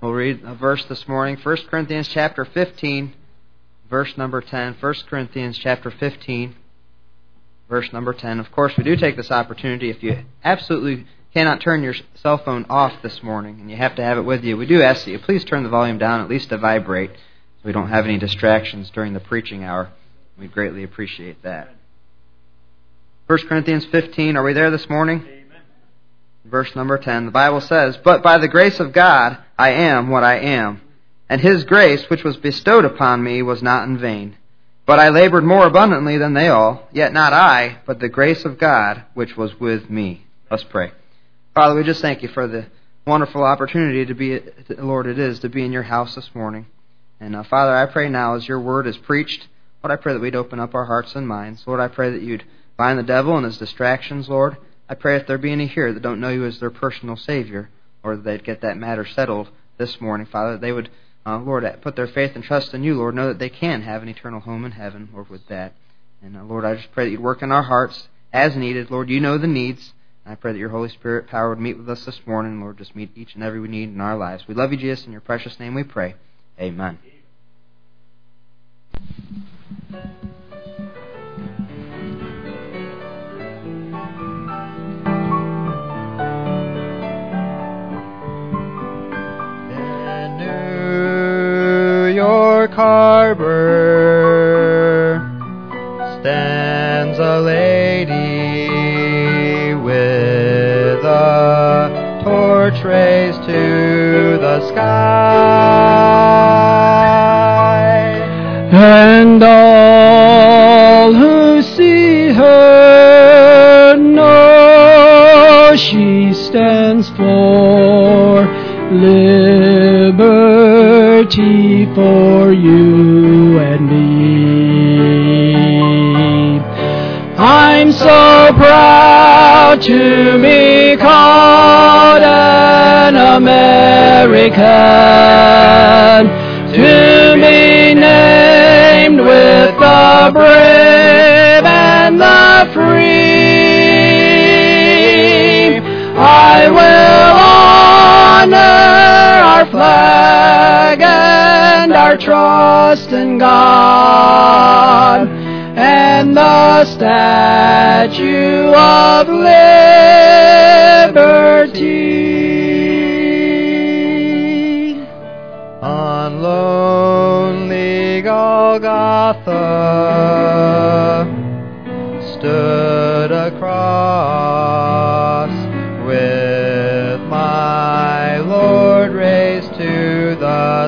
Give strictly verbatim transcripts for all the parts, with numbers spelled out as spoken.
We'll read a verse this morning, First Corinthians chapter fifteen, verse number ten. First Corinthians chapter fifteen, verse number ten. Of course, we do take this opportunity, if you absolutely cannot turn your cell phone off this morning and you have to have it with you, we do ask that you please turn the volume down, at least to vibrate, so we don't have any distractions during the preaching hour. We'd greatly appreciate that. First Corinthians fifteen, are we there this morning? Amen. Verse number ten, the Bible says, "But by the grace of God I am what I am, and His grace which was bestowed upon me was not in vain. But I labored more abundantly than they all, yet not I, but the grace of God which was with me." Let's pray. Father, we just thank You for the wonderful opportunity to be, Lord, it is to be in Your house this morning. And uh, Father, I pray now as Your word is preached, Lord, I pray that we'd open up our hearts and minds. Lord, I pray that You'd bind the devil and his distractions, Lord. I pray if there be any here that don't know You as their personal Savior, or that they'd get that matter settled this morning, Father, that they would, uh, Lord, put their faith and trust in You, Lord, know that they can have an eternal home in heaven, Lord, with that. And uh, Lord, I just pray that You'd work in our hearts as needed. Lord, You know the needs. I pray that Your Holy Spirit power would meet with us this morning. Lord, just meet each and every we need in our lives. We love You, Jesus. In Your precious name we pray. Amen. In New York Harbor stands a lady with a torch raised to the sky, and all who see her know she stands for liberty for you and me. I'm so proud to be called an American, to be named with the brave and the free. I will honor our flag and our trust in God, and the Statue of Liberty. On lonely Golgotha stood a cross with my Lord raised to the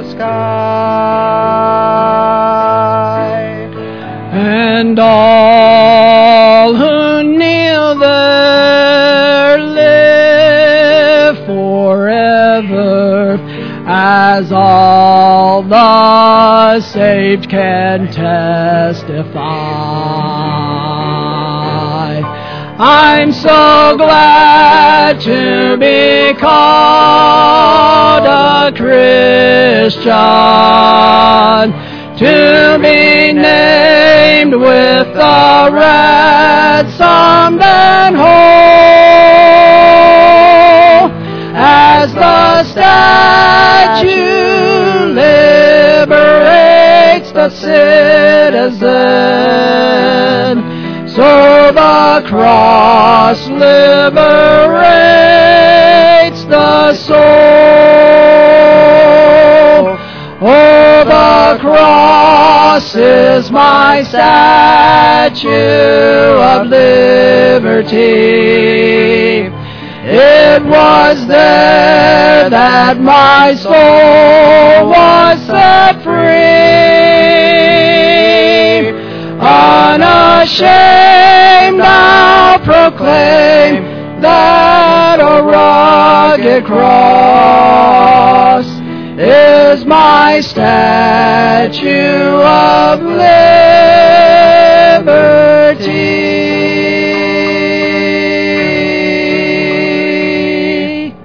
sky, and all who kneel there live forever, as all the saved can testify. I'm so glad to be called a Christian, to be named with the ransomed and whole, as the statue liberates the citizen, so the cross liberates the soul. Oh, the cross is my statue of liberty. It was there that my soul was set free. Unashamed, I'll proclaim that a rugged cross is my statue of liberty.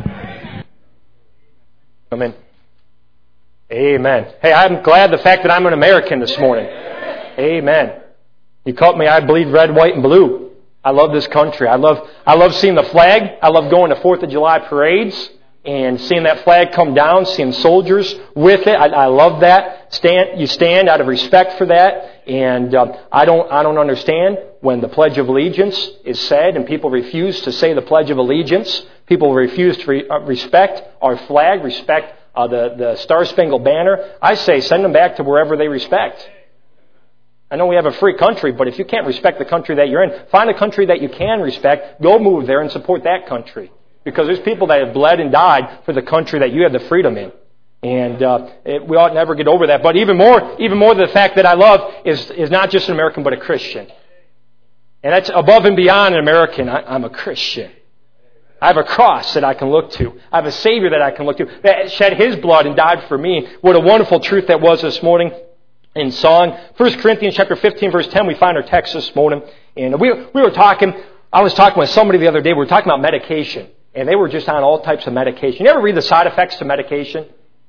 Amen. Amen. Hey, I'm glad the fact that I'm an American this morning. Amen. You caught me, I bleed red, white, and blue. I love this country. I love I love seeing the flag. I love going to fourth of July parades. and seeing that flag come down, seeing soldiers with it. I, I love that. Stand, you stand out of respect for that. And uh, I don't I don't understand when the Pledge of Allegiance is said and people refuse to say the Pledge of Allegiance. People refuse to re- uh, respect our flag, respect uh, the, the Star-Spangled Banner. I say send them back to wherever they respect. I know we have a free country, but if you can't respect the country that you're in, find a country that you can respect, go move there and support that country. Because there's people that have bled and died for the country that you have the freedom in. And uh, it, we ought never get over that. But even more, even more the fact that I love is, is not just an American, but a Christian. And that's above and beyond an American. I, I'm a Christian. I have a cross that I can look to. I have a Savior that I can look to that shed His blood and died for me. What a wonderful truth that was this morning in song. First Corinthians chapter fifteen, verse ten, we find our text this morning. And we, we were talking, I was talking with somebody the other day, we were talking about medication. And they were just on all types of medication. You ever read the side effects to medication?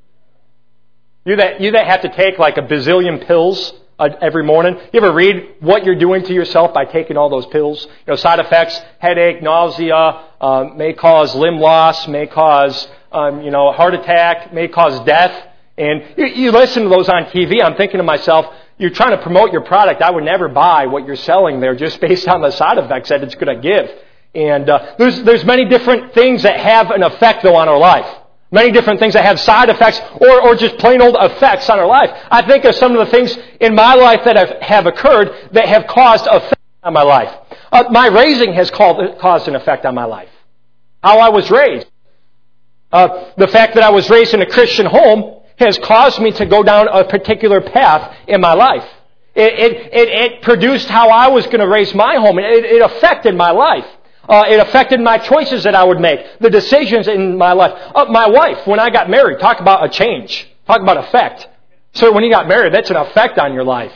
You that you that have to take like a bazillion pills uh, every morning. You ever read what you're doing to yourself by taking all those pills? You know, side effects: headache, nausea, uh, may cause limb loss, may cause um, you know heart attack, may cause death. And you, you listen to those on T V. I'm thinking to myself, you're trying to promote your product. I would never buy what you're selling there just based on the side effects that it's going to give. And uh, there's there's many different things that have an effect, though, on our life. Many different things that have side effects or, or just plain old effects on our life. I think of some of the things in my life that have, have occurred that have caused effect on my life. Uh, my raising has called, caused an effect on my life. How I was raised. Uh, the fact that I was raised in a Christian home has caused me to go down a particular path in my life. It, it, it, it produced how I was going to raise my home. It, it affected my life. Uh, it affected my choices that I would make, the decisions in my life. Uh, my wife, when I got married, talk about a change. Talk about effect. So when you got married, that's an effect on your life.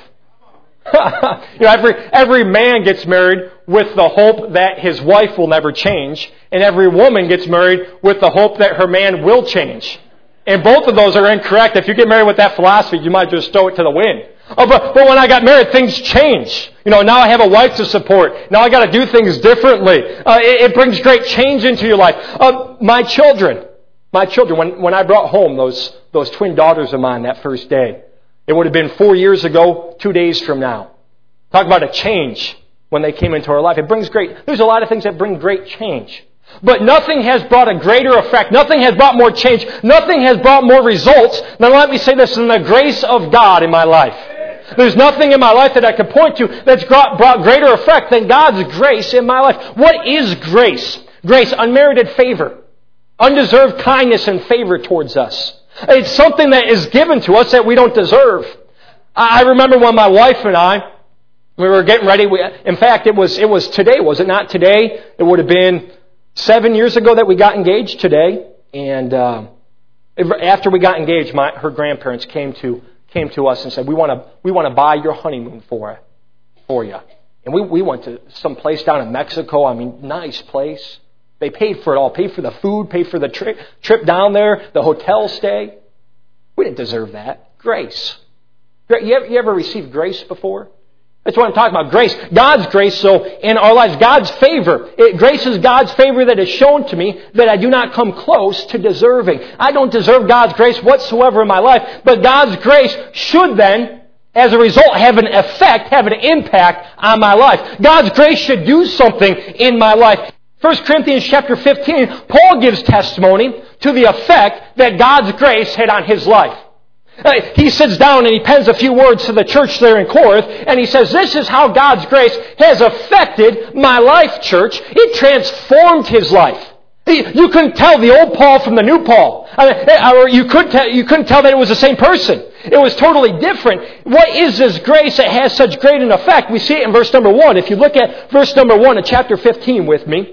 you know, every every man gets married with the hope that his wife will never change, and every woman gets married with the hope that her man will change. And both of those are incorrect. If you get married with that philosophy, you might just throw it to the wind. Oh, but, but when I got married, things change. You know, now I have a wife to support. Now I got to do things differently. Uh, it, it brings great change into your life. Uh, my children, my children, when, when I brought home those, those twin daughters of mine that first day, it would have been four years ago, two days from now. Talk about a change when they came into our life. It brings great, there's a lot of things that bring great change. But nothing has brought a greater effect. Nothing has brought more change. Nothing has brought more results. Now let me say this, than the grace of God in my life. There's nothing in my life that I can point to that's brought greater effect than God's grace in my life. What is grace? Grace, unmerited favor. Undeserved kindness and favor towards us. It's something that is given to us that we don't deserve. I remember when my wife and I, we were getting ready. We, in fact, it was, it was today, was it not today? It would have been seven years ago that we got engaged today. And uh, after we got engaged, my, her grandparents came to came to us and said, we want to we want to buy your honeymoon for for you. And we, we went to some place down in Mexico. I mean, nice place. They paid for it all. Paid for the food, paid for the tri- trip down there, the hotel stay. We didn't deserve that. Grace. You ever, you ever received grace before? That's what I'm talking about. Grace. God's grace, so in our lives, God's favor. It, grace is God's favor that is shown to me that I do not come close to deserving. I don't deserve God's grace whatsoever in my life, but God's grace should then, as a result, have an effect, have an impact on my life. God's grace should do something in my life. First Corinthians chapter fifteen, Paul gives testimony to the effect that God's grace had on his life. He sits down and he pens a few words to the church there in Corinth, and he says, this is how God's grace has affected my life, church. It transformed his life. You couldn't tell the old Paul from the new Paul. Or you, could tell, you couldn't tell that it was the same person. It was totally different. What is this grace that has such great an effect? We see it in verse number one. If you look at verse number one of chapter fifteen with me,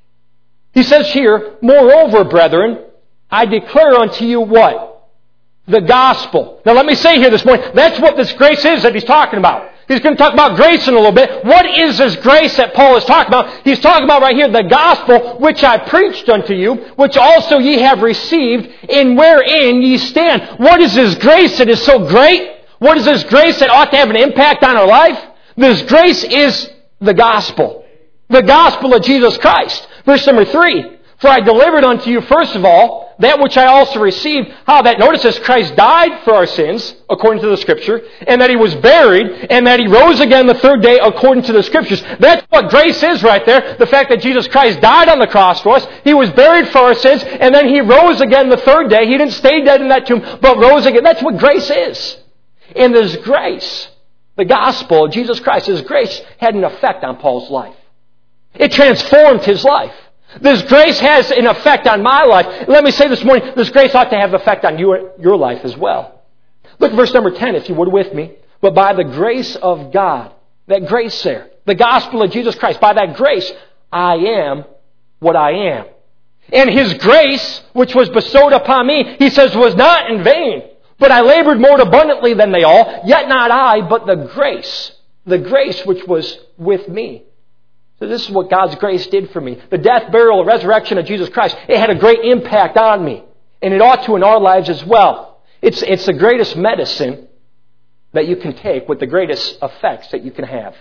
he says here, moreover, brethren, I declare unto you what? The gospel. Now let me say here this morning, that's what this grace is that he's talking about. He's going to talk about grace in a little bit. What is this grace that Paul is talking about? He's talking about right here, the gospel which I preached unto you, which also ye have received, in wherein ye stand. What is this grace that is so great? What is this grace that ought to have an impact on our life? This grace is the gospel. The gospel of Jesus Christ. Verse number three. For I delivered unto you first of all that which I also received, how that, notice this, Christ died for our sins, according to the Scripture, and that He was buried, and that He rose again the third day, according to the Scriptures. That's what grace is right there. The fact that Jesus Christ died on the cross for us, He was buried for our sins, and then He rose again the third day. He didn't stay dead in that tomb, but rose again. That's what grace is. And this grace, the gospel of Jesus Christ, His grace had an effect on Paul's life. It transformed his life. This grace has an effect on my life. Let me say this morning, this grace ought to have an effect on your, your life as well. Look at verse number ten, if you would, with me. But by the grace of God, that grace there, the gospel of Jesus Christ, by that grace, I am what I am. And His grace, which was bestowed upon me, He says, was not in vain. But I labored more abundantly than they all, yet not I, but the grace, the grace which was with me. So this is what God's grace did for me. The death, burial, and resurrection of Jesus Christ, it had a great impact on me. And it ought to in our lives as well. It's, it's the greatest medicine that you can take with the greatest effects that you can have.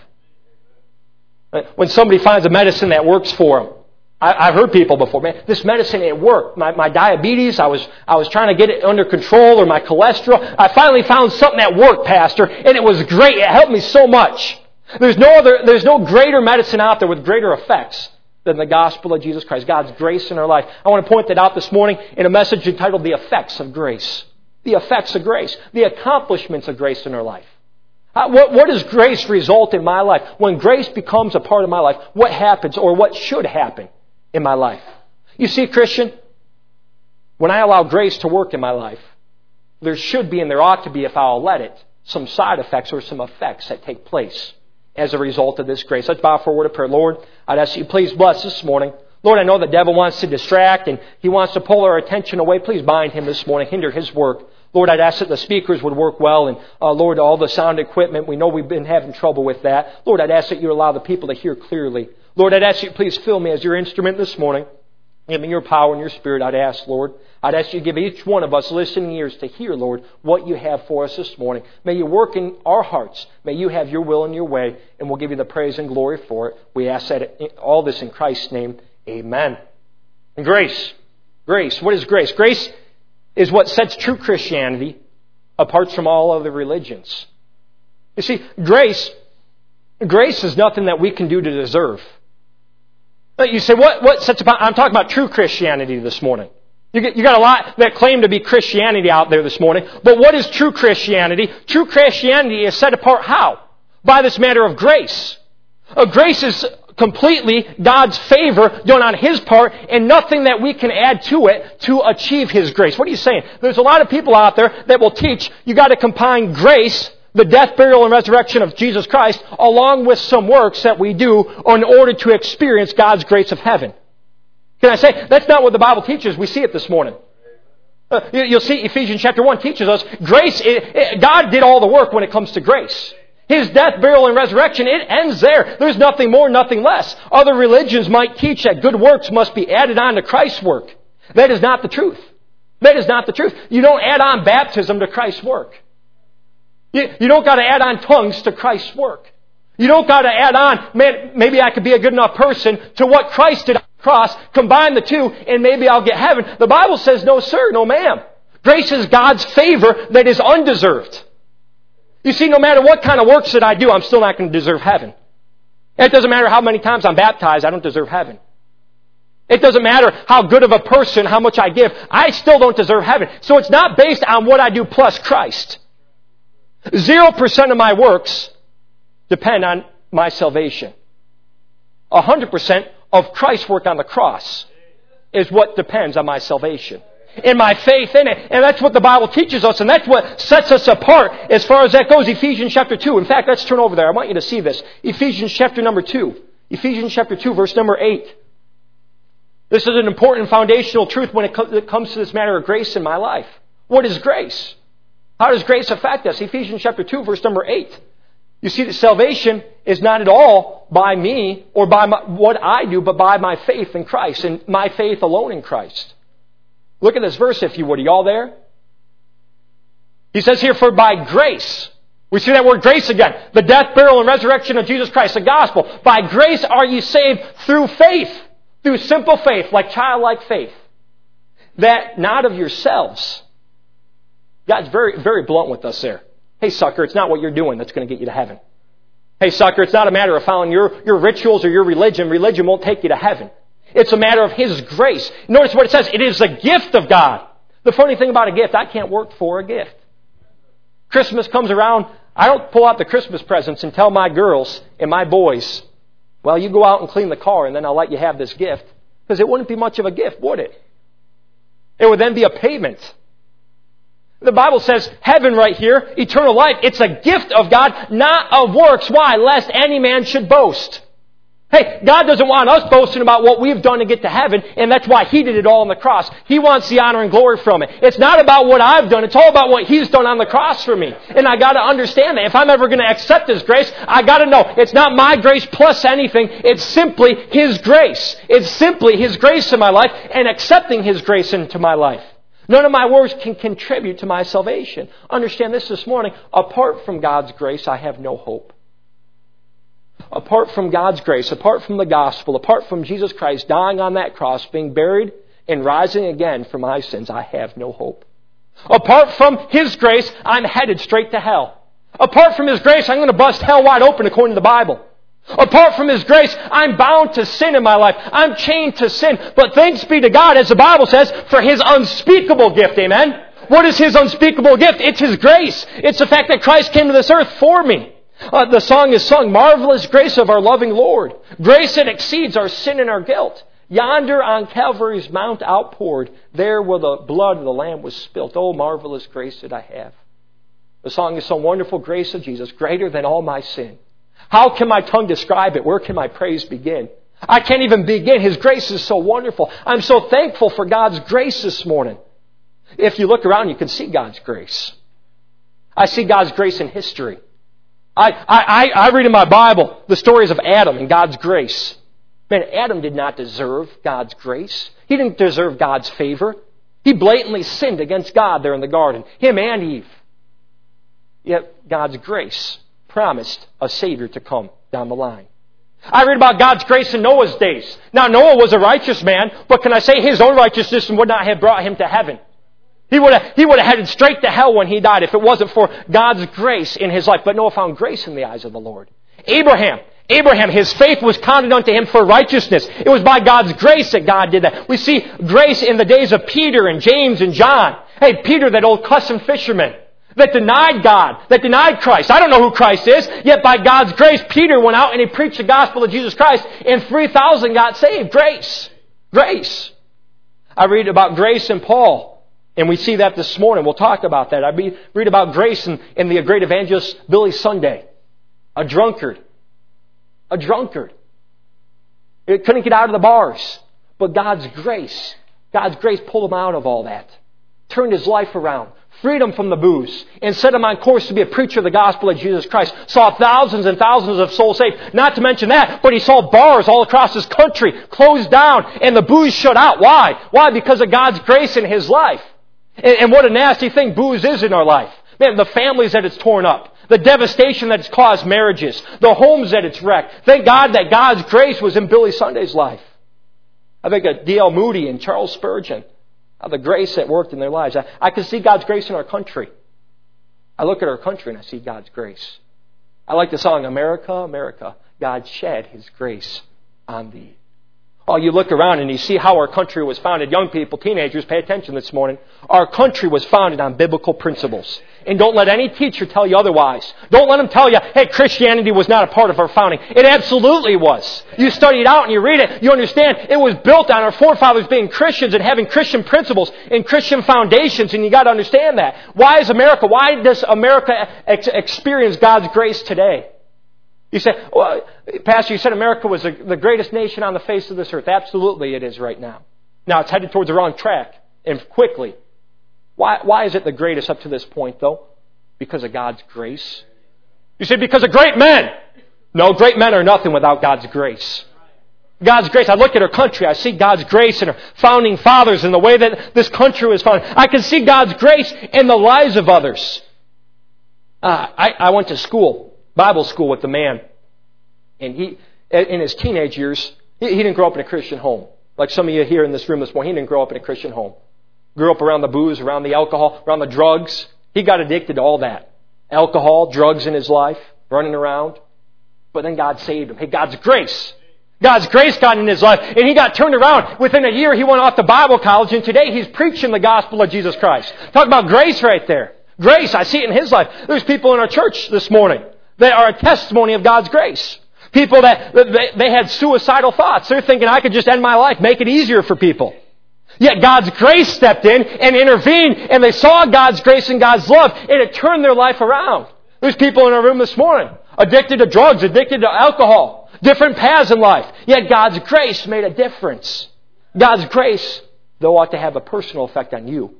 When somebody finds a medicine that works for them, I, I've heard people before, man, this medicine, it worked. My, my diabetes, I was, I was trying to get it under control, or my cholesterol. I finally found something that worked, Pastor, and it was great. It helped me so much. There's no other, there's no greater medicine out there with greater effects than the gospel of Jesus Christ, God's grace in our life. I want to point that out this morning in a message entitled The Effects of Grace. The effects of grace. The accomplishments of grace in our life. What, what does grace result in my life? When grace becomes a part of my life, what happens or what should happen in my life? You see, Christian, when I allow grace to work in my life, there should be and there ought to be, if I'll let it, some side effects or some effects that take place as a result of this grace. Let's bow for a word of prayer. Lord, I'd ask you, please bless this morning. Lord, I know the devil wants to distract and he wants to pull our attention away. Please bind him this morning, hinder his work. Lord, I'd ask that the speakers would work well, and uh, Lord, all the sound equipment, we know we've been having trouble with that. Lord, I'd ask that you allow the people to hear clearly. Lord, I'd ask you, please fill me as your instrument this morning. Give me your power and your Spirit, I'd ask, Lord. I'd ask you to give each one of us listening ears to hear, Lord, what you have for us this morning. May you work in our hearts. May you have your will and your way, and we'll give you the praise and glory for it. We ask that all this in Christ's name. Amen. And grace. Grace. What is grace? Grace is what sets true Christianity apart from all other religions. You see, grace, grace is nothing that we can do to deserve. You say, what, what sets apart? I'm talking about true Christianity this morning. You, get, you got a lot that claim to be Christianity out there this morning. But what is true Christianity? True Christianity is set apart how? By this matter of grace. Uh, grace is completely God's favor done on His part, and nothing that we can add to it to achieve His grace. What are you saying? There's a lot of people out there that will teach you got to combine grace, the death, burial, and resurrection of Jesus Christ, along with some works that we do in order to experience God's grace of heaven. Can I say, that's not what the Bible teaches. We see it this morning. Uh, you'll see Ephesians chapter one teaches us grace. It, it, God did all the work when it comes to grace. His death, burial, and resurrection, it ends there. There's nothing more, nothing less. Other religions might teach that good works must be added on to Christ's work. That is not the truth. That is not the truth. You don't add on baptism to Christ's work. You, you don't got to add on tongues to Christ's work. You don't got to add on, man, maybe I could be a good enough person to what Christ did on the cross, combine the two, and maybe I'll get heaven. The Bible says, no sir, no ma'am. Grace is God's favor that is undeserved. You see, no matter what kind of works that I do, I'm still not going to deserve heaven. It doesn't matter how many times I'm baptized, I don't deserve heaven. It doesn't matter how good of a person, how much I give, I still don't deserve heaven. So it's not based on what I do plus Christ. Zero percent of my works depend on my salvation. A hundred percent of Christ's work on the cross is what depends on my salvation. In my faith in it. And that's what the Bible teaches us, and that's what sets us apart as far as that goes. Ephesians chapter two. In fact, let's turn over there. I want you to see this. Ephesians chapter number two. Ephesians chapter two, verse number eight. This is an important foundational truth when it comes to this matter of grace in my life. What is grace? How does grace affect us? Ephesians chapter two, verse number eight. You see that salvation is not at all by me or by my, what I do, but by my faith in Christ and my faith alone in Christ. Look at this verse, if you would. Are you all there? He says here, for by grace. We see that word grace again. The death, burial, and resurrection of Jesus Christ, the gospel. By grace are ye saved through faith. Through simple faith, like childlike faith. that not of yourselves. God's very, very blunt with us there. Hey, sucker, it's not what you're doing that's going to get you to heaven. Hey, sucker, it's not a matter of following your, your rituals or your religion. Religion won't take you to heaven. It's a matter of His grace. Notice what it says. It is a gift of God. The funny thing about a gift, I can't work for a gift. Christmas comes around, I don't pull out the Christmas presents and tell my girls and my boys, well, you go out and clean the car and then I'll let you have this gift. Because it wouldn't be much of a gift, would it? It would then be a payment. The Bible says heaven right here, eternal life, it's a gift of God, not of works. Why? Lest any man should boast. Hey, God doesn't want us boasting about what we've done to get to heaven, and that's why He did it all on the cross. He wants the honor and glory from it. It's not about what I've done. It's all about what He's done on the cross for me. And I got to understand that. If I'm ever going to accept His grace, I got to know it's not my grace plus anything. It's simply His grace. It's simply His grace in my life and accepting His grace into my life. None of my works can contribute to my salvation. Understand this this morning. Apart from God's grace, I have no hope. Apart from God's grace, apart from the gospel, apart from Jesus Christ dying on that cross, being buried and rising again for my sins, I have no hope. Apart from His grace, I'm headed straight to hell. Apart from His grace, I'm going to bust hell wide open according to the Bible. Apart from His grace, I'm bound to sin in my life. I'm chained to sin. But thanks be to God, as the Bible says, for His unspeakable gift. Amen? What is His unspeakable gift? It's His grace. It's the fact that Christ came to this earth for me. Uh, the song is sung, Marvelous Grace of Our Loving Lord. Grace that exceeds our sin and our guilt. Yonder on Calvary's mount outpoured, there where the blood of the Lamb was spilt. Oh, marvelous grace that I have. The song is sung, Wonderful Grace of Jesus, greater than all my sin. How can my tongue describe it? Where can my praise begin? I can't even begin. His grace is so wonderful. I'm so thankful for God's grace this morning. If you look around, you can see God's grace. I see God's grace in history. I, I, I read in my Bible the stories of Adam and God's grace. Man, Adam did not deserve God's grace. He didn't deserve God's favor. He blatantly sinned against God there in the garden. Him and Eve. Yet God's grace promised a Savior to come down the line. I read about God's grace in Noah's days. Now, Noah was a righteous man, but can I say his own righteousness would not have brought him to heaven? He would have, he would have headed straight to hell when he died if it wasn't for God's grace in his life. But Noah found grace in the eyes of the Lord. Abraham. Abraham, his faith was counted unto him for righteousness. It was by God's grace that God did that. We see grace in the days of Peter and James and John. Hey, Peter, that old cussing fisherman that denied God, that denied Christ. I don't know who Christ is, yet by God's grace, Peter went out and he preached the gospel of Jesus Christ, and three thousand got saved. Grace. Grace. I read about grace in Paul, and we see that this morning. We'll talk about that. I read about grace in, in the great evangelist Billy Sunday. A drunkard. A drunkard. He couldn't get out of the bars. But God's grace, God's grace pulled him out of all that. Turned his life around. Freed him from the booze. And set him on course to be a preacher of the gospel of Jesus Christ. Saw thousands and thousands of souls saved. Not to mention that, but he saw bars all across his country closed down and the booze shut out. Why? Why? Because of God's grace in his life. And, and what a nasty thing booze is in our life. Man, the families that it's torn up. The devastation that it's caused marriages. The homes that it's wrecked. Thank God that God's grace was in Billy Sunday's life. I think of D L Moody and Charles Spurgeon. How the grace that worked in their lives. I, I can see God's grace in our country. I look at our country and I see God's grace. I like the song, America, America, God shed His grace on thee. Oh, you look around and you see how our country was founded. Young people, teenagers, pay attention this morning. Our country was founded on biblical principles. And don't let any teacher tell you otherwise. Don't let them tell you, hey, Christianity was not a part of our founding. It absolutely was. You study it out and you read it, you understand it was built on our forefathers being Christians and having Christian principles and Christian foundations, and you got to understand that. Why is America, why does America ex- experience God's grace today? You say, well, Pastor, you said America was the, the greatest nation on the face of this earth. Absolutely it is right now. Now it's headed towards the wrong track, and quickly. Why, why is it the greatest up to this point, though? Because of God's grace. You say, because of great men. No, great men are nothing without God's grace. God's grace. I look at our country. I see God's grace in our founding fathers and the way that this country was founded. I can see God's grace in the lives of others. Uh, I, I went to school, Bible school with a man. And he, in his teenage years, he, he didn't grow up in a Christian home. Like some of you here in this room this morning, he didn't grow up in a Christian home. Grew up around the booze, around the alcohol, around the drugs. He got addicted to all that. Alcohol, drugs in his life, running around. But then God saved him. Hey, God's grace. God's grace got in his life, and he got turned around. Within a year, he went off to Bible college, and today he's preaching the gospel of Jesus Christ. Talk about grace right there. Grace, I see it in his life. There's people in our church this morning that are a testimony of God's grace. People that they, they had suicidal thoughts. They're thinking, I could just end my life, make it easier for people. Yet God's grace stepped in and intervened, and they saw God's grace and God's love, and it turned their life around. There's people in our room this morning, addicted to drugs, addicted to alcohol. Different paths in life. Yet God's grace made a difference. God's grace, though, ought to have a personal effect on you.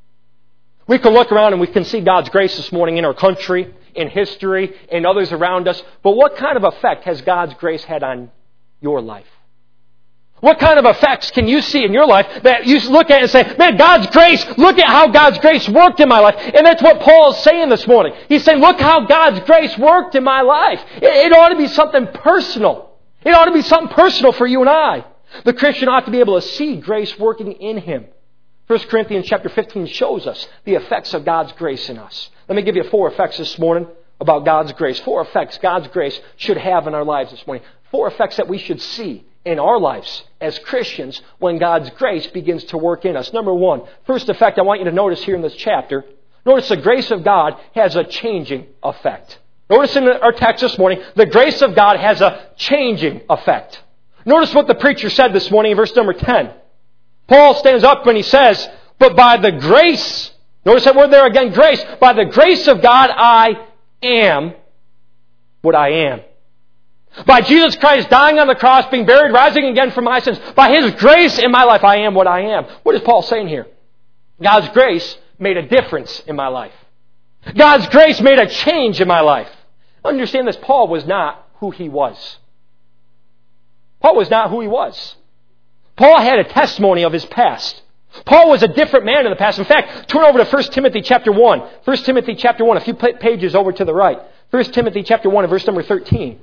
We can look around and we can see God's grace this morning in our country, in history, in others around us. But what kind of effect has God's grace had on your life? What kind of effects can you see in your life that you look at and say, man, God's grace, look at how God's grace worked in my life. And that's what Paul is saying this morning. He's saying, look how God's grace worked in my life. It, it ought to be something personal. It ought to be something personal for you and I. The Christian ought to be able to see grace working in him. First Corinthians chapter fifteen shows us the effects of God's grace in us. Let me give you four effects this morning about God's grace. Four effects God's grace should have in our lives this morning. Four effects that we should see in our lives as Christians when God's grace begins to work in us. Number one, first effect I want you to notice here in this chapter, notice the grace of God has a changing effect. Notice in our text this morning, the grace of God has a changing effect. Notice what the preacher said this morning in verse number ten. Paul stands up and he says, but by the grace, notice that word there again, grace, by the grace of God I am what I am. By Jesus Christ dying on the cross, being buried, rising again from my sins, by His grace in my life, I am what I am. What is Paul saying here? God's grace made a difference in my life. God's grace made a change in my life. Understand this, Paul was not who he was. Paul was not who he was. Paul had a testimony of his past. Paul was a different man in the past. In fact, turn over to First Timothy chapter one. First Timothy chapter one, a few pages over to the right. First Timothy chapter one and verse number thirteen.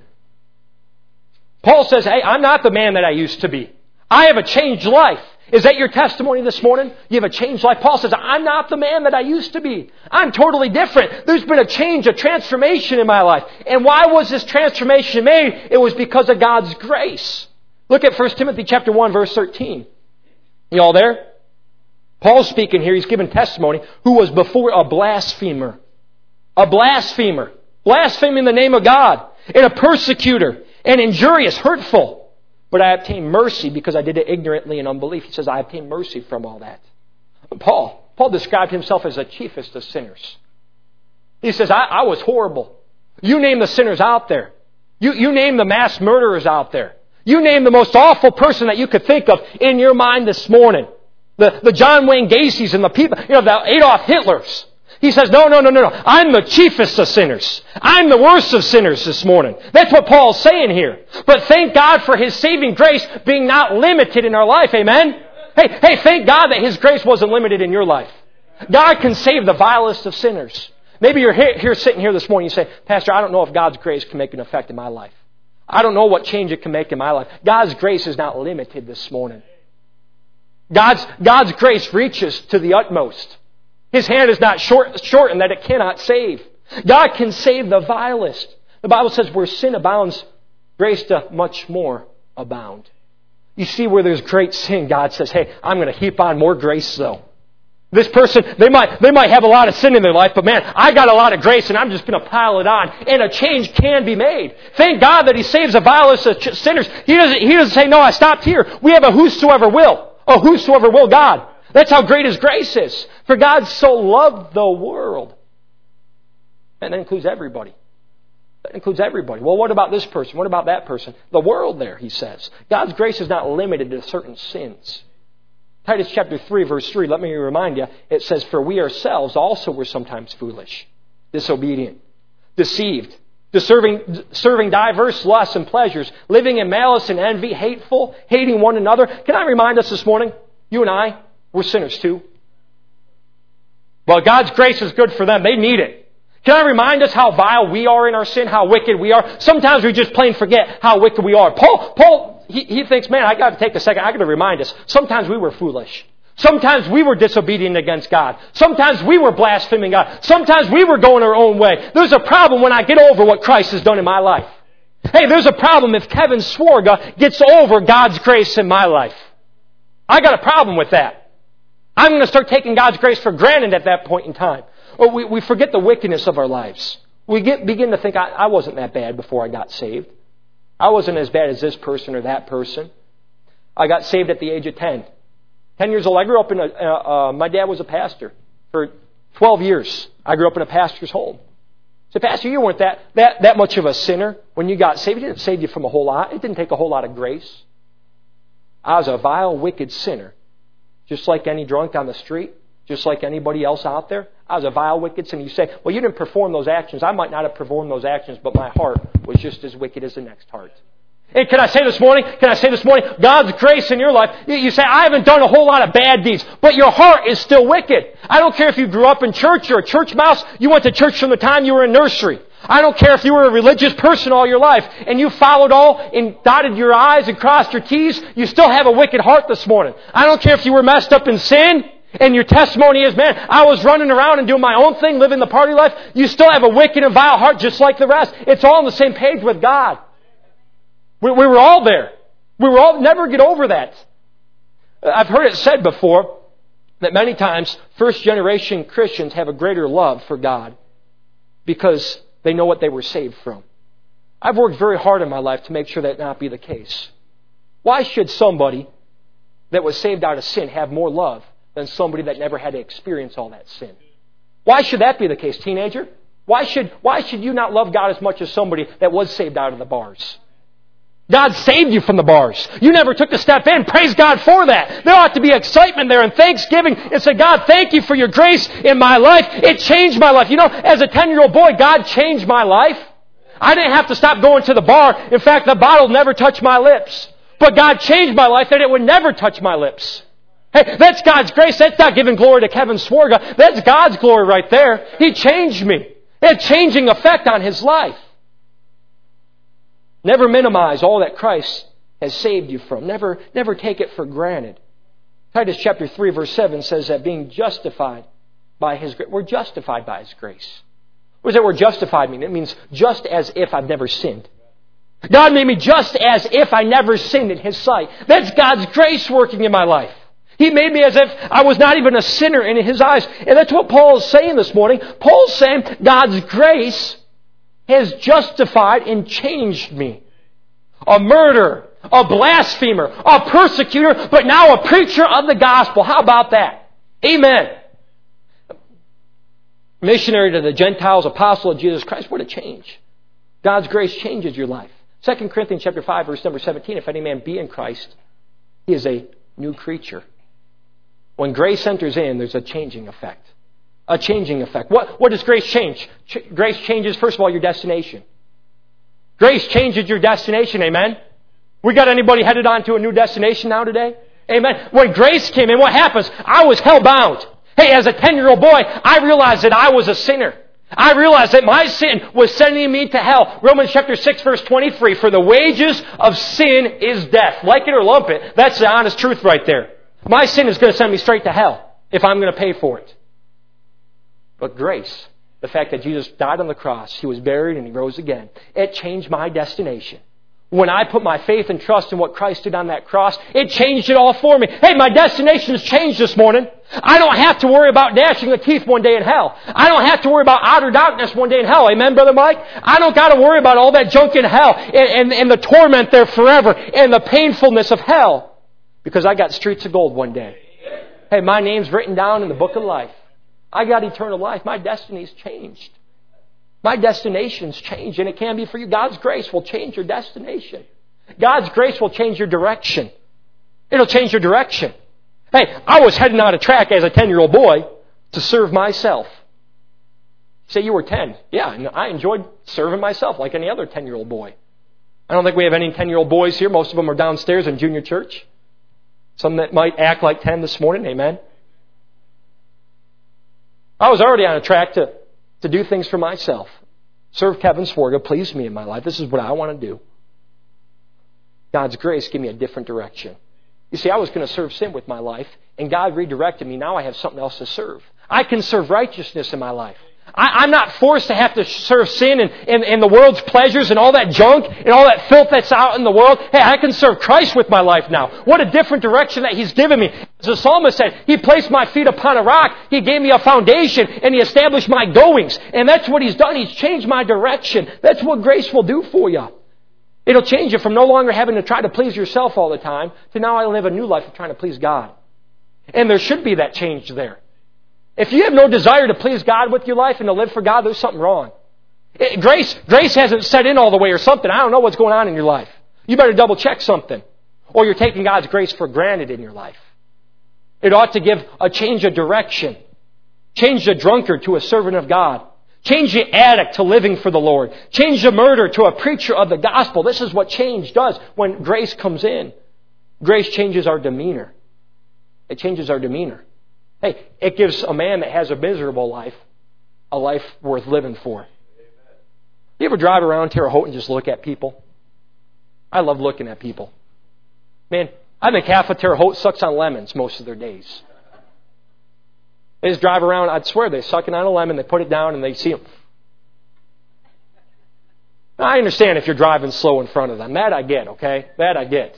Paul says, hey, I'm not the man that I used to be. I have a changed life. Is that your testimony this morning? You have a changed life? Paul says, I'm not the man that I used to be. I'm totally different. There's been a change, a transformation in my life. And why was this transformation made? It was because of God's grace. Look at First Timothy chapter one, verse thirteen. You all there? Paul's speaking here. He's giving testimony. Who was before a blasphemer. A blasphemer. Blaspheming the name of God. And a persecutor. And injurious, hurtful. But I obtained mercy because I did it ignorantly in unbelief. He says, I obtained mercy from all that. But Paul, Paul described himself as the chiefest of sinners. He says, I, I was horrible. You name the sinners out there. You, you name the mass murderers out there. You name the most awful person that you could think of in your mind this morning. The, the John Wayne Gacy's and the people, you know, the Adolf Hitlers. He says, no, no, no, no, no. I'm the chiefest of sinners. I'm the worst of sinners this morning. That's what Paul's saying here. But thank God for His saving grace being not limited in our life. Amen? Hey, hey, thank God that His grace wasn't limited in your life. God can save the vilest of sinners. Maybe you're here, here sitting here this morning, you say, Pastor, I don't know if God's grace can make an effect in my life. I don't know what change it can make in my life. God's grace is not limited this morning. God's, God's grace reaches to the utmost. His hand is not short, shortened that it cannot save. God can save the vilest. The Bible says where sin abounds, grace doth much more abound. You see where there's great sin, God says, hey, I'm going to heap on more grace though. This person, they might, they might have a lot of sin in their life, but man, I got a lot of grace and I'm just going to pile it on. And a change can be made. Thank God that He saves the vilest of sinners. He doesn't, he doesn't say, no, I stopped here. We have a whosoever will. A whosoever will God. That's how great His grace is. For God so loved the world. And that includes everybody. That includes everybody. Well, what about this person? What about that person? The world there, he says. God's grace is not limited to certain sins. Titus chapter three, verse three, let me remind you, it says, for we ourselves also were sometimes foolish, disobedient, deceived, serving, serving diverse lusts and pleasures, living in malice and envy, hateful, hating one another. Can I remind us this morning, you and I, we're sinners too. Well, God's grace is good for them. They need it. Can I remind us how vile we are in our sin, how wicked we are? Sometimes we just plain forget how wicked we are. Paul, Paul, he, he thinks, man, I got to take a second. I got to remind us. Sometimes we were foolish. Sometimes we were disobedient against God. Sometimes we were blaspheming God. Sometimes we were going our own way. There's a problem when I get over what Christ has done in my life. Hey, there's a problem if Kevin Swarga gets over God's grace in my life. I got a problem with that. I'm going to start taking God's grace for granted at that point in time. Or we, we forget the wickedness of our lives. We get, begin to think, I, I wasn't that bad before I got saved. I wasn't as bad as this person or that person. I got saved at the age of ten. Ten years old, I grew up in a, uh, uh, my dad was a pastor for twelve years. I grew up in a pastor's home. So, Pastor, you weren't that, that, that much of a sinner when you got saved. It didn't save you from a whole lot. It didn't take a whole lot of grace. I was a vile, wicked sinner. Just like any drunk on the street. Just like anybody else out there. I was a vile, wicked sinner. You say, well, you didn't perform those actions. I might not have performed those actions, but my heart was just as wicked as the next heart. And can I say this morning, can I say this morning, God's grace in your life, you say, I haven't done a whole lot of bad deeds, but your heart is still wicked. I don't care if you grew up in church, you're a church mouse, you went to church from the time you were in nursery. I don't care if you were a religious person all your life, and you followed all and dotted your I's and crossed your T's, you still have a wicked heart this morning. I don't care if you were messed up in sin, and your testimony is, man, I was running around and doing my own thing, living the party life, you still have a wicked and vile heart just like the rest. It's all on the same page with God. We, we were all there. We were all, never get over that. I've heard it said before that many times first generation Christians have a greater love for God because they know what they were saved from. I've worked very hard in my life to make sure that not be the case. Why should somebody that was saved out of sin have more love than somebody that never had to experience all that sin? Why should that be the case, teenager? Why should, why should you not love God as much as somebody that was saved out of the bars? God saved you from the bars. You never took the step in. Praise God for that. There ought to be excitement there and thanksgiving and say, God, thank you for your grace in my life. It changed my life. You know, as a ten-year-old boy, God changed my life. I didn't have to stop going to the bar. In fact, the bottle never touched my lips. But God changed my life that it would never touch my lips. Hey, that's God's grace. That's not giving glory to Kevin Swarga. That's God's glory right there. He changed me. It had a changing effect on his life. Never minimize all that Christ has saved you from. Never, never take it for granted. Titus chapter three verse seven says that being justified by His grace. We're justified by His grace. What does that word justified mean? It means just as if I've never sinned. God made me just as if I never sinned in His sight. That's God's grace working in my life. He made me as if I was not even a sinner in His eyes. And that's what Paul is saying this morning. Paul's saying God's grace has justified and changed me. A murderer, a blasphemer, a persecutor, but now a preacher of the gospel. How about that? Amen. Missionary to the Gentiles, apostle of Jesus Christ. What a change. God's grace changes your life. Second Corinthians chapter five, verse number seventeen, if any man be in Christ, he is a new creature. When grace enters in, there's a changing effect. A changing effect. What, what does grace change? Ch- grace changes, first of all, your destination. Grace changes your destination, amen? We got anybody headed on to a new destination now today? Amen? When grace came in, what happens? I was hell-bound. Hey, as a ten-year-old boy, I realized that I was a sinner. I realized that my sin was sending me to hell. Romans chapter six, verse twenty-three, for the wages of sin is death. Like it or lump it, that's the honest truth right there. My sin is going to send me straight to hell if I'm going to pay for it. But grace, the fact that Jesus died on the cross, He was buried and He rose again, it changed my destination. When I put my faith and trust in what Christ did on that cross, it changed it all for me. Hey, my destination has changed this morning. I don't have to worry about gnashing of teeth one day in hell. I don't have to worry about outer darkness one day in hell. Amen, Brother Mike? I don't got to worry about all that junk in hell and, and, and the torment there forever and the painfulness of hell because I got streets of gold one day. Hey, my name's written down in the book of life. I got eternal life. My destiny's changed. My destination's changed, and it can be for you. God's grace will change your destination. God's grace will change your direction. It'll change your direction. Hey, I was heading on a track as a ten-year-old boy to serve myself. You say you were ten. Yeah, I enjoyed serving myself like any other ten-year-old boy. I don't think we have any ten-year-old boys here. Most of them are downstairs in junior church. Some that might act like ten this morning. Amen. I was already on a track to, to do things for myself. Serve Kevin Swarga, please me in my life. This is what I want to do. God's grace gave me a different direction. You see, I was going to serve sin with my life, and God redirected me. Now I have something else to serve. I can serve righteousness in my life. I, I'm not forced to have to serve sin and, and, and the world's pleasures and all that junk and all that filth that's out in the world. Hey, I can serve Christ with my life now. What a different direction that He's given me. As the psalmist said, He placed my feet upon a rock. He gave me a foundation and He established my goings. And that's what He's done. He's changed my direction. That's what grace will do for you. It'll change you from no longer having to try to please yourself all the time to now I live a new life of trying to please God. And there should be that change there. If you have no desire to please God with your life and to live for God, there's something wrong. It, grace, grace hasn't set in all the way or something. I don't know what's going on in your life. You better double check something. Or you're taking God's grace for granted in your life. It ought to give a change of direction. Change the drunkard to a servant of God. Change the addict to living for the Lord. Change the murderer to a preacher of the gospel. This is what change does when grace comes in. Grace changes our demeanor. It changes our demeanor. Hey, it gives a man that has a miserable life a life worth living for. You ever drive around Terre Haute and just look at people? I love looking at people. Man, I think half of Terre Haute sucks on lemons most of their days. They just drive around, I'd swear they're sucking on a lemon, they put it down and they see them. Now, I understand if you're driving slow in front of them. That I get, okay? That I get.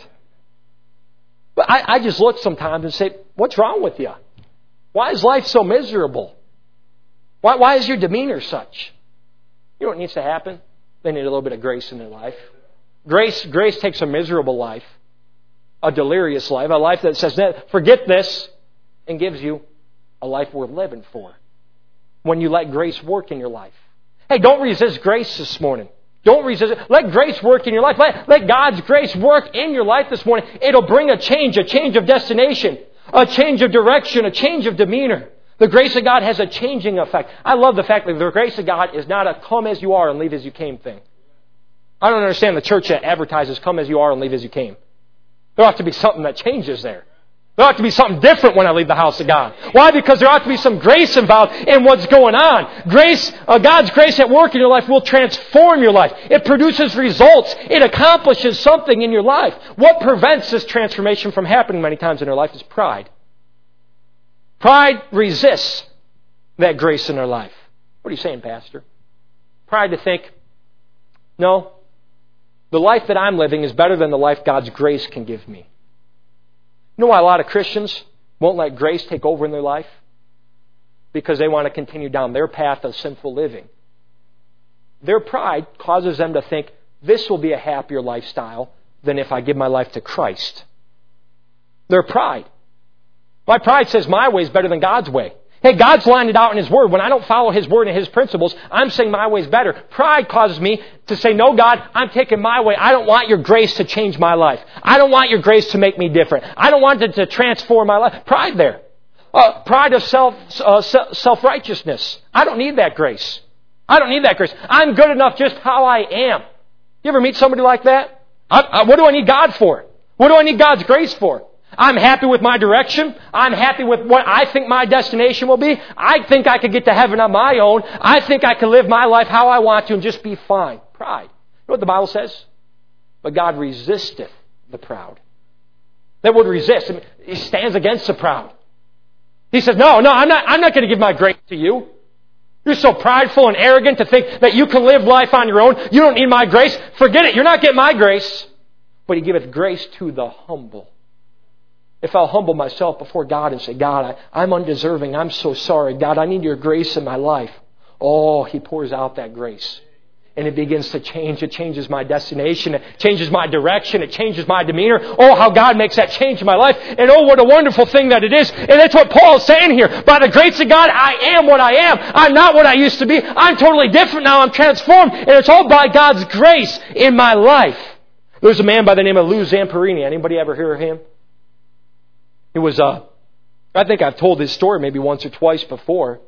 But I, I just look sometimes and say, what's wrong with you? Why is life so miserable? Why, why is your demeanor such? You know what needs to happen? They need a little bit of grace in their life. Grace, grace takes a miserable life, a delirious life, a life that says, forget this, and gives you a life worth living for. When you let grace work in your life. Hey, don't resist grace this morning. Don't resist it. Let grace work in your life. Let, let God's grace work in your life this morning. It'll bring a change, a change of destination, a change of direction, a change of demeanor. The grace of God has a changing effect. I love the fact that the grace of God is not a come as you are and leave as you came thing. I don't understand the church that advertises come as you are and leave as you came. There ought to be something that changes there. There ought to be something different when I leave the house of God. Why? Because there ought to be some grace involved in what's going on. Grace, uh, God's grace at work in your life will transform your life. It produces results. It accomplishes something in your life. What prevents this transformation from happening many times in our life is pride. Pride resists that grace in our life. What are you saying, Pastor? Pride to think, no, the life that I'm living is better than the life God's grace can give me. You know why a lot of Christians won't let grace take over in their life? Because they want to continue down their path of sinful living. Their pride causes them to think, this will be a happier lifestyle than if I give my life to Christ. Their pride. My pride says my way is better than God's way. Hey, God's lined it out in His Word. When I don't follow His Word and His principles, I'm saying my way is better. Pride causes me to say, no, God, I'm taking my way. I don't want your grace to change my life. I don't want your grace to make me different. I don't want it to transform my life. Pride there. Uh, pride of self, uh, self-righteousness. I don't need that grace. I don't need that grace. I'm good enough just how I am. You ever meet somebody like that? I, I, what do I need God for? What do I need God's grace for? I'm happy with my direction. I'm happy with what I think my destination will be. I think I could get to heaven on my own. I think I can live my life how I want to and just be fine. Pride. You know what the Bible says? But God resisteth the proud. That word resist, I mean, He stands against the proud. He says, no, no, I'm not, I'm not going to give my grace to you. You're so prideful and arrogant to think that you can live life on your own. You don't need my grace. Forget it. You're not getting my grace. But He giveth grace to the humble. If I'll humble myself before God and say, God, I, I'm undeserving. I'm so sorry. God, I need your grace in my life. Oh, He pours out that grace. And it begins to change. It changes my destination. It changes my direction. It changes my demeanor. Oh, how God makes that change in my life. And oh, what a wonderful thing that it is. And that's what Paul is saying here. By the grace of God, I am what I am. I'm not what I used to be. I'm totally different now. I'm transformed. And it's all by God's grace in my life. There's a man by the name of Lou Zamperini. Anybody ever hear of him? It was, uh, I think I've told this story maybe once or twice before.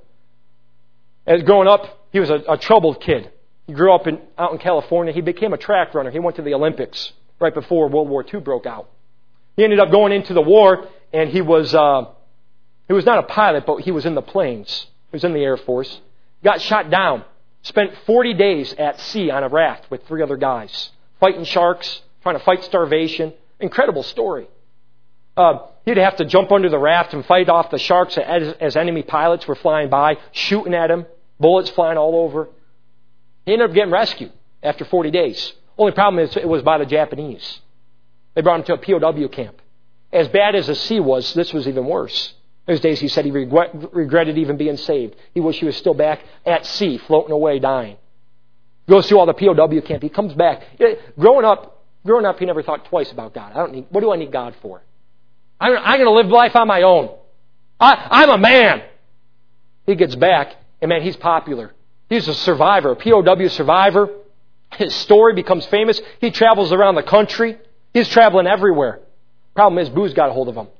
As growing up, he was a, a troubled kid. He grew up in, out in California. He became a track runner. He went to the Olympics right before World War Two broke out. He ended up going into the war, and he was, uh, he was not a pilot, but he was in the planes. He was in the Air Force. Got shot down. Spent forty days at sea on a raft with three other guys. Fighting sharks, trying to fight starvation. Incredible story. Uh, he'd have to jump under the raft and fight off the sharks as, as enemy pilots were flying by, shooting at him, bullets flying all over. He ended up getting rescued after forty days. Only problem is it was by the Japanese. They brought him to a P O W camp. As bad as the sea was, this was even worse. Those days he said he regret, regretted even being saved. He wished he was still back at sea, floating away, dying. Goes through all the P O W camp. He comes back. Growing up, growing up, he never thought twice about God. I don't need. What do I need God for? I'm, I'm going to live life on my own. I, I'm a man. He gets back, and man, he's popular. He's a survivor, a P O W survivor. His story becomes famous. He travels around the country. He's traveling everywhere. Problem is, booze got a hold of him.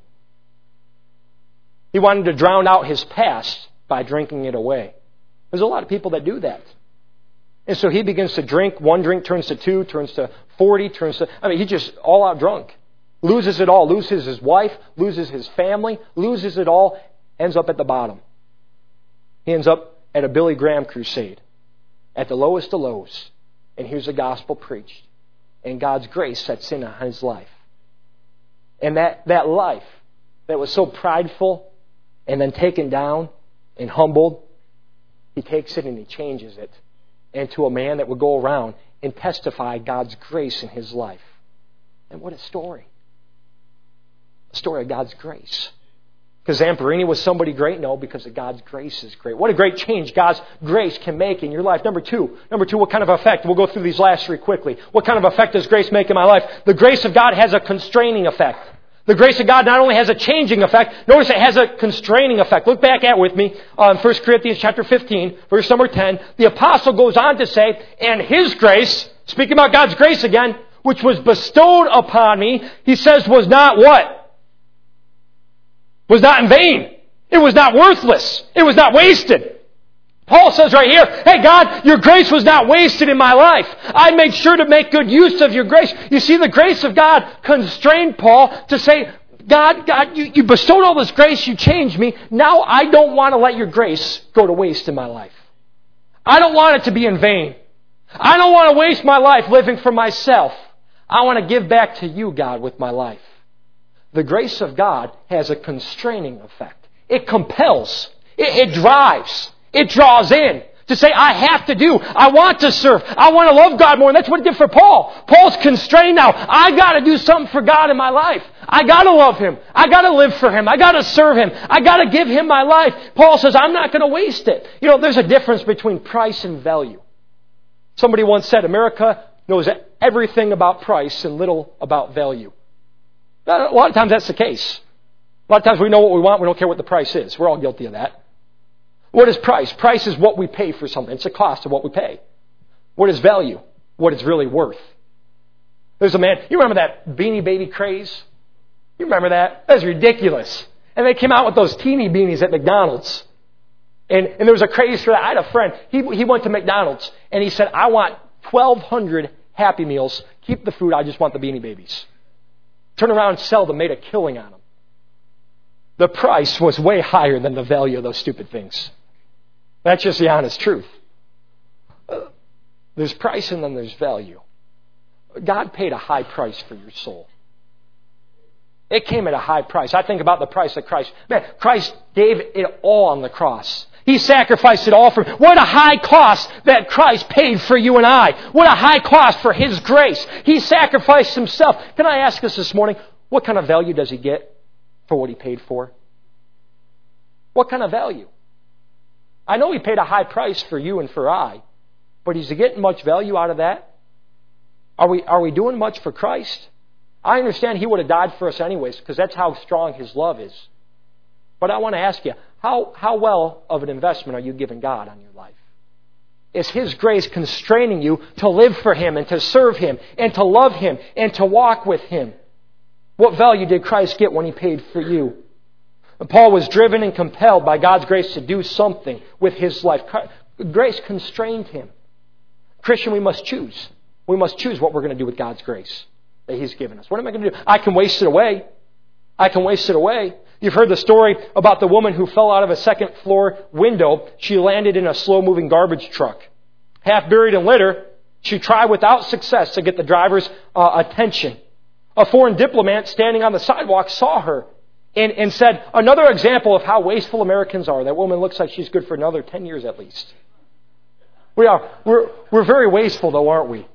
He wanted to drown out his past by drinking it away. There's a lot of people that do that. And so he begins to drink. One drink turns to two, turns to forty, turns to... I mean, he's just all out drunk. Loses it all. Loses his wife, loses his family, loses it all, ends up at the bottom. He ends up at a Billy Graham crusade, at the lowest of lows. And here's the gospel preached. And God's grace sets in on his life. And that, that life that was so prideful and then taken down and humbled, he takes it and he changes it into a man that would go around and testify God's grace in his life. And what a story. A story of God's grace. Because Zamperini was somebody great? No, because of God's grace is great. What a great change God's grace can make in your life. Number two, number two, what kind of effect? We'll go through these last three quickly. What kind of effect does grace make in my life? The grace of God has a constraining effect. The grace of God not only has a changing effect, notice it has a constraining effect. Look back at with me on First Corinthians chapter fifteen, verse number ten. The apostle goes on to say, and his grace, speaking about God's grace again, which was bestowed upon me, he says was not what? Was not in vain. It was not worthless. It was not wasted. Paul says right here, hey God, your grace was not wasted in my life. I made sure to make good use of your grace. You see, the grace of God constrained Paul to say, God, God, you, you bestowed all this grace, you changed me. Now I don't want to let your grace go to waste in my life. I don't want it to be in vain. I don't want to waste my life living for myself. I want to give back to you, God, with my life. The grace of God has a constraining effect. It compels. It, it drives. It draws in to say, I have to do. I want to serve. I want to love God more. And that's what it did for Paul. Paul's constrained now. I got to do something for God in my life. I got to love Him. I got to live for Him. I got to serve Him. I got to give Him my life. Paul says, I'm not going to waste it. You know, there's a difference between price and value. Somebody once said, America knows everything about price and little about value. A lot of times that's the case. A lot of times we know what we want. We don't care what the price is. We're all guilty of that. What is price? Price is what we pay for something. It's the cost of what we pay. What is value? What it's really worth. There's a man, you remember that Beanie Baby craze? You remember that? That was ridiculous. And they came out with those teeny beanies at McDonald's. And, and there was a craze for that. I had a friend, he, he went to McDonald's and he said, I want twelve hundred Happy Meals. Keep the food, I just want the Beanie Babies. Turn around and sell them, made a killing on them. The price was way higher than the value of those stupid things. That's just the honest truth. Uh, there's price and then there's value. God paid a high price for your soul. It came at a high price. I think about the price of Christ. Man, Christ gave it all on the cross. He sacrificed it all for me. What a high cost that Christ paid for you and I. What a high cost for His grace. He sacrificed Himself. Can I ask us this morning, what kind of value does He get for what He paid for? What kind of value? I know He paid a high price for you and for I, but is He getting much value out of that? Are we, are we doing much for Christ? I understand He would have died for us anyways, because that's how strong His love is. But I want to ask you, how, how well of an investment are you giving God on your life? Is His grace constraining you to live for Him and to serve Him and to love Him and to walk with Him? What value did Christ get when He paid for you? And Paul was driven and compelled by God's grace to do something with his life. Grace constrained him. Christian, we must choose. We must choose what we're going to do with God's grace that He's given us. What am I going to do? I can waste it away. I can waste it away. You've heard the story about the woman who fell out of a second floor window. She landed in a slow-moving garbage truck. Half buried in litter, she tried without success to get the driver's uh, attention. a foreign diplomat standing on the sidewalk saw her and, and said, another example of how wasteful Americans are. That woman looks like she's good for another ten years at least. We are. We're, we're very wasteful though, aren't we?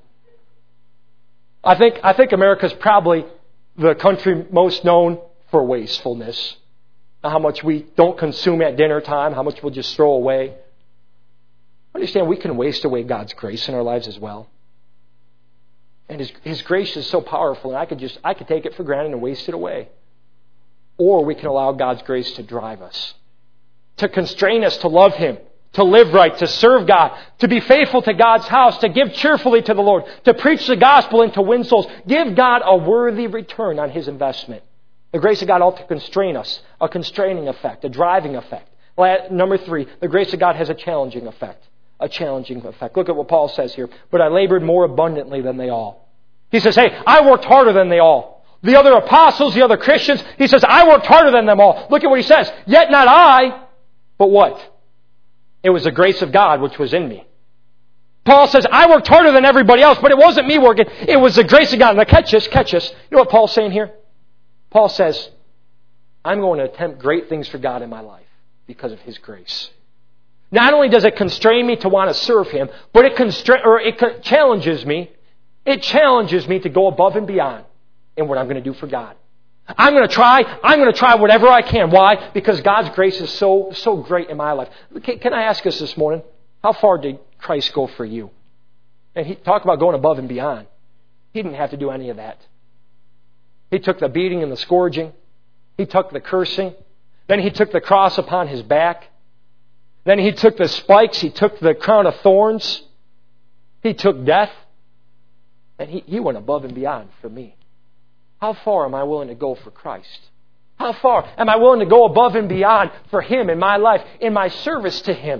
I think, I think America's probably the country most known for wastefulness. How much we don't consume at dinner time, how much we'll just throw away. Understand, we can waste away God's grace in our lives as well. And His, His grace is so powerful, and I could just I could take it for granted and waste it away. Or we can allow God's grace to drive us, to constrain us to love Him, to live right, to serve God, to be faithful to God's house, to give cheerfully to the Lord, to preach the gospel and to win souls. Give God a worthy return on His investment. The grace of God ought to constrain us, a constraining effect, a driving effect. Number three, the grace of God has a challenging effect. A challenging effect. Look at what Paul says here. But I labored more abundantly than they all. He says, hey, I worked harder than they all. The other apostles, the other Christians, he says, I worked harder than them all. Look at what he says. Yet not I, but what? It was the grace of God which was in me. Paul says, I worked harder than everybody else, but it wasn't me working. It was the grace of God. Now catch this, catch this. You know what Paul's saying here? Paul says, I'm going to attempt great things for God in my life because of His grace. Not only does it constrain me to want to serve Him, but it constra- or it challenges me. It challenges me to go above and beyond in what I'm going to do for God. I'm going to try. I'm going to try whatever I can. Why? Because God's grace is so so great in my life. Can, can I ask us this morning, how far did Christ go for you? And he talk about going above and beyond. He didn't have to do any of that. He took the beating and the scourging. He took the cursing. Then He took the cross upon His back. Then He took the spikes. He took the crown of thorns. He took death. And He, he went above and beyond for me. How far am I willing to go for Christ? How far am I willing to go above and beyond for Him in my life, in my service to Him?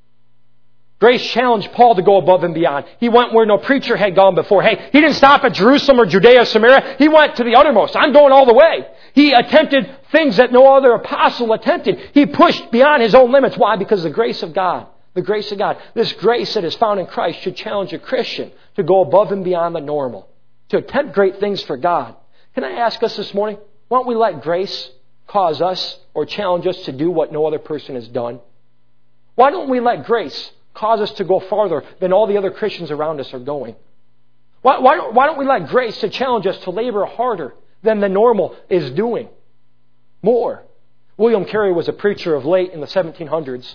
Grace challenged Paul to go above and beyond. He went where no preacher had gone before. Hey, he didn't stop at Jerusalem or Judea or Samaria. He went to the uttermost. I'm going all the way. He attempted things that no other apostle attempted. He pushed beyond his own limits. Why? Because the grace of God. The grace of God. This grace that is found in Christ should challenge a Christian to go above and beyond the normal. To attempt great things for God. Can I ask us this morning, why don't we let grace cause us or challenge us to do what no other person has done? Why don't we let grace cause us to go farther than all the other Christians around us are going? Why, why, don't, why don't we let grace to challenge us to labor harder than the normal is doing? More. William Carey was a preacher of late in the seventeen hundreds.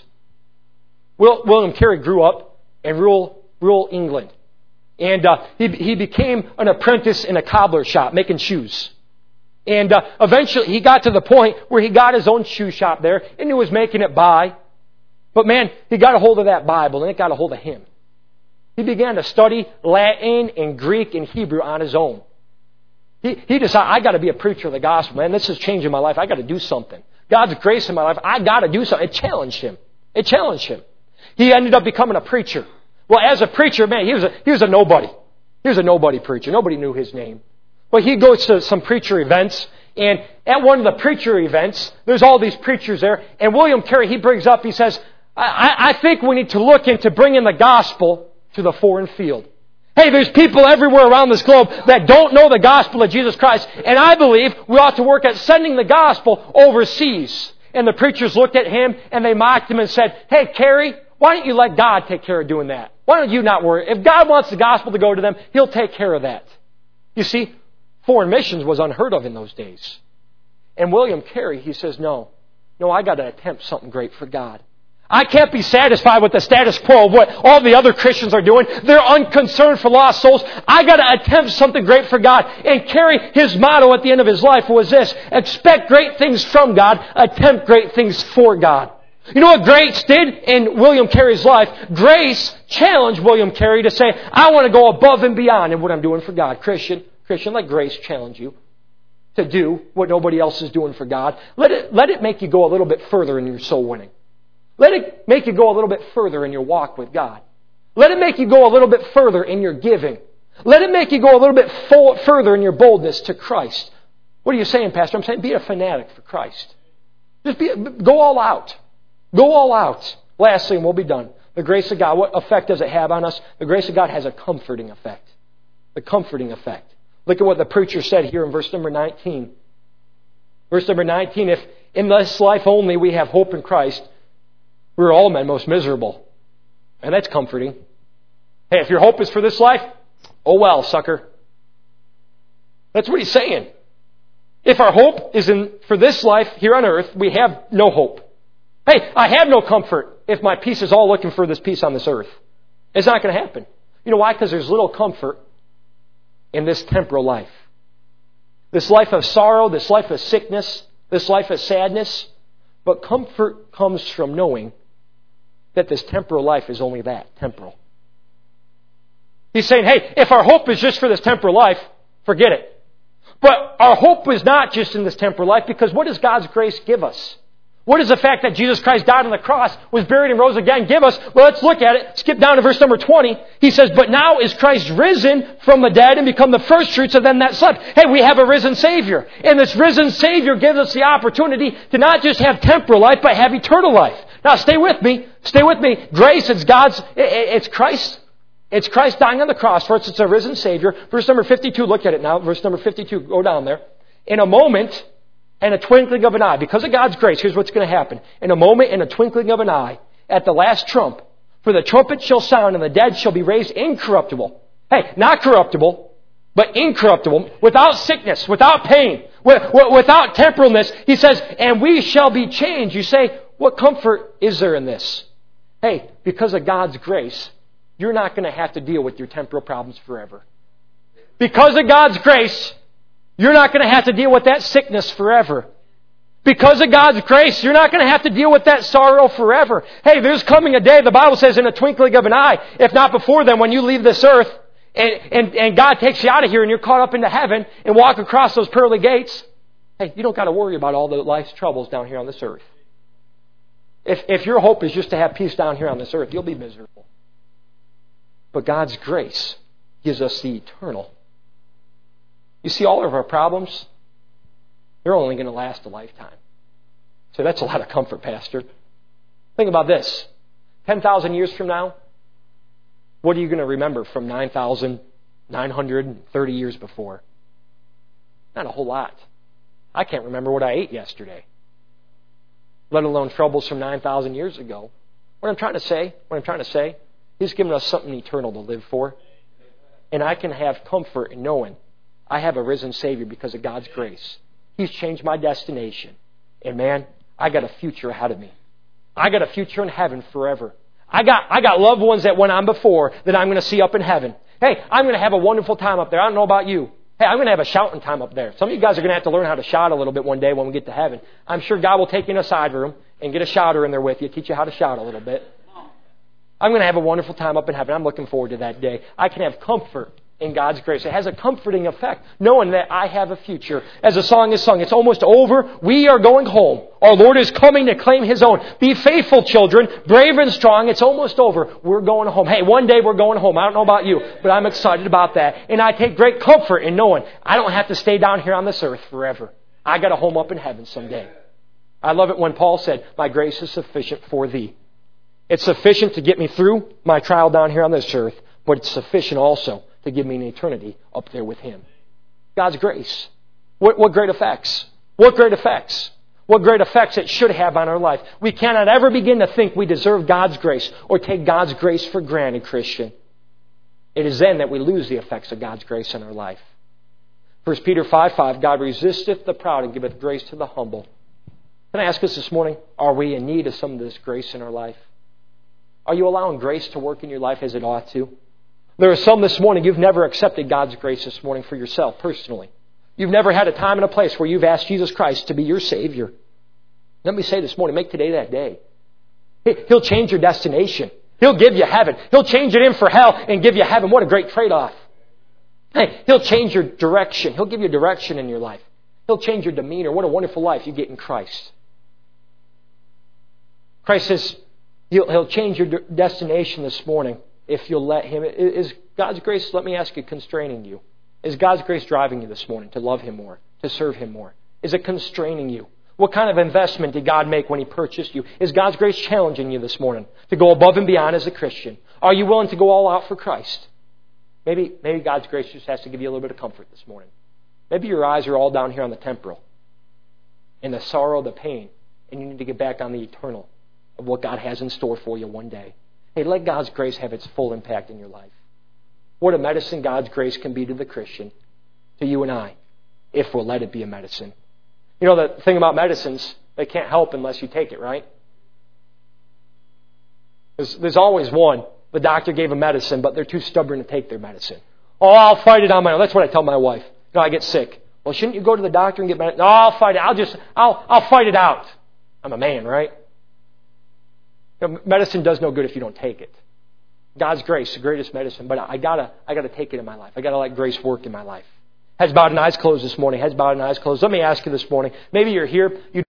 Will, William Carey grew up in rural, rural England. And uh, he, he became an apprentice in a cobbler shop making shoes. And uh, eventually he got to the point where he got his own shoe shop there and he was making it by. But man, he got a hold of that Bible and it got a hold of him. He began to study Latin and Greek and Hebrew on his own. He, he decided, I got to be a preacher of the gospel, man. This is changing my life. I got to do something. God's grace in my life, I got to do something. It challenged him. It challenged him. He ended up becoming a preacher. Well, as a preacher, man, he was a, he was a nobody. He was a nobody preacher. Nobody knew his name. But he goes to some preacher events, and at one of the preacher events, there's all these preachers there, and William Carey, he brings up, he says, I, I think we need to look into bringing the gospel to the foreign field. Hey, there's people everywhere around this globe that don't know the gospel of Jesus Christ, and I believe we ought to work at sending the gospel overseas. And the preachers looked at him, and they mocked him and said, hey, Carey, why don't you let God take care of doing that? Why don't you not worry? If God wants the gospel to go to them, He'll take care of that. You see, foreign missions was unheard of in those days. And William Carey, he says, no, no, I got to attempt something great for God. I can't be satisfied with the status quo of what all the other Christians are doing. They're unconcerned for lost souls. I got to attempt something great for God. And Carey, his motto at the end of his life was this: expect great things from God, attempt great things for God. You know what grace did in William Carey's life? Grace challenged William Carey to say, I want to go above and beyond in what I'm doing for God. Christian, Christian, let grace challenge you to do what nobody else is doing for God. Let it, let it make you go a little bit further in your soul winning. Let it make you go a little bit further in your walk with God. Let it make you go a little bit further in your giving. Let it make you go a little bit full, further in your boldness to Christ. What are you saying, Pastor? I'm saying be a fanatic for Christ. Just be, go all out. Go all out. Lastly, and we'll be done. The grace of God, what effect does it have on us? The grace of God has a comforting effect. The comforting effect. Look at what the preacher said here in verse number nineteen. Verse number nineteen, if in this life only we have hope in Christ, we're all men most miserable. And that's comforting. Hey, if your hope is for this life, oh well, sucker. That's what he's saying. If our hope is in for this life here on earth, we have no hope. Hey, I have no comfort if my peace is all looking for this peace on this earth. It's not going to happen. You know why? Because there's little comfort in this temporal life. This life of sorrow, this life of sickness, this life of sadness. But comfort comes from knowing that this temporal life is only that, temporal. He's saying, hey, if our hope is just for this temporal life, forget it. But our hope is not just in this temporal life, because what does God's grace give us? What does the fact that Jesus Christ died on the cross, was buried and rose again give us? Well, let's look at it. Skip down to verse number twenty. He says, but now is Christ risen from the dead and become the first fruits of them that slept. Hey, we have a risen Savior. And this risen Savior gives us the opportunity to not just have temporal life, but have eternal life. Now, stay with me. Stay with me. Grace, it's God's, it's Christ. It's Christ dying on the cross for us. It's a risen Savior. Verse number fifty-two, look at it now. Verse number fifty-two, go down there. In a moment and a twinkling of an eye, because of God's grace, here's what's going to happen. In a moment and a twinkling of an eye, at the last trump, for the trumpet shall sound and the dead shall be raised incorruptible. Hey, not corruptible, but incorruptible, without sickness, without pain, without temporalness. He says, and we shall be changed. You say, what comfort is there in this? Hey, because of God's grace, you're not going to have to deal with your temporal problems forever. Because of God's grace, you're not going to have to deal with that sickness forever. Because of God's grace, you're not going to have to deal with that sorrow forever. Hey, there's coming a day, the Bible says, in a twinkling of an eye, if not before then, when you leave this earth and, and, and God takes you out of here and you're caught up into heaven and walk across those pearly gates, hey, you don't got to worry about all the life's troubles down here on this earth. If, if your hope is just to have peace down here on this earth, you'll be miserable. But God's grace gives us the eternal. You see, all of our problems, they're only going to last a lifetime. So that's a lot of comfort, Pastor. Think about this. ten thousand years from now, what are you going to remember from nine thousand nine hundred thirty years before? Not a whole lot. I can't remember what I ate yesterday, let alone troubles from nine thousand years ago. What I'm trying to say, what I'm trying to say, He's given us something eternal to live for. And I can have comfort in knowing I have a risen Savior because of God's grace. He's changed my destination. And man, I got a future ahead of me. I got a future in heaven forever. I got, I got loved ones that went on before that I'm going to see up in heaven. Hey, I'm going to have a wonderful time up there. I don't know about you. Hey, I'm going to have a shouting time up there. Some of you guys are going to have to learn how to shout a little bit one day when we get to heaven. I'm sure God will take you in a side room and get a shouter in there with you, teach you how to shout a little bit. I'm going to have a wonderful time up in heaven. I'm looking forward to that day. I can have comfort in God's grace. It has a comforting effect, knowing that I have a future. As the song is sung, it's almost over. We are going home. Our Lord is coming to claim His own. Be faithful, children, brave and strong. It's almost over. We're going home. Hey, one day we're going home. I don't know about you, but I'm excited about that. And I take great comfort in knowing I don't have to stay down here on this earth forever. I got a home up in heaven someday. I love it when Paul said, my grace is sufficient for thee. It's sufficient to get me through my trial down here on this earth, but it's sufficient also to give me an eternity up there with Him. God's grace. What, what great effects. What great effects. What great effects it should have on our life. We cannot ever begin to think we deserve God's grace or take God's grace for granted, Christian. It is then that we lose the effects of God's grace in our life. First Peter five five, God resisteth the proud and giveth grace to the humble. Can I ask us this morning, are we in need of some of this grace in our life? Are you allowing grace to work in your life as it ought to? There are some this morning, you've never accepted God's grace this morning for yourself personally. You've never had a time and a place where you've asked Jesus Christ to be your Savior. Let me say this morning, make today that day. He'll change your destination. He'll give you heaven. He'll change it in for hell and give you heaven. What a great trade-off. Hey, He'll change your direction. He'll give you direction in your life. He'll change your demeanor. What a wonderful life you get in Christ. Christ says, He'll, he'll change your destination this morning if you'll let Him. Is God's grace, let me ask you, constraining you? Is God's grace driving you this morning to love Him more, to serve Him more? Is it constraining you? What kind of investment did God make when He purchased you? Is God's grace challenging you this morning to go above and beyond as a Christian? Are you willing to go all out for Christ? Maybe, maybe God's grace just has to give you a little bit of comfort this morning. Maybe your eyes are all down here on the temporal and the sorrow, the pain, and you need to get back on the eternal of what God has in store for you one day. Hey, let God's grace have its full impact in your life. What a medicine God's grace can be to the Christian, to you and I, if we'll let it be a medicine. You know, the thing about medicines, they can't help unless you take it, right? There's, there's always one. The doctor gave a medicine, but they're too stubborn to take their medicine. Oh, I'll fight it on my own. That's what I tell my wife. No, I get sick. Well, shouldn't you go to the doctor and get medicine? No, I'll fight it. I'll just, I'll, I'll fight it out. I'm a man, right? You know, medicine does no good if you don't take it. God's grace, the greatest medicine, but I gotta, I gotta take it in my life. I gotta let grace work in my life. Heads bowed and eyes closed this morning. Heads bowed and eyes closed. Let me ask you this morning. Maybe you're here. You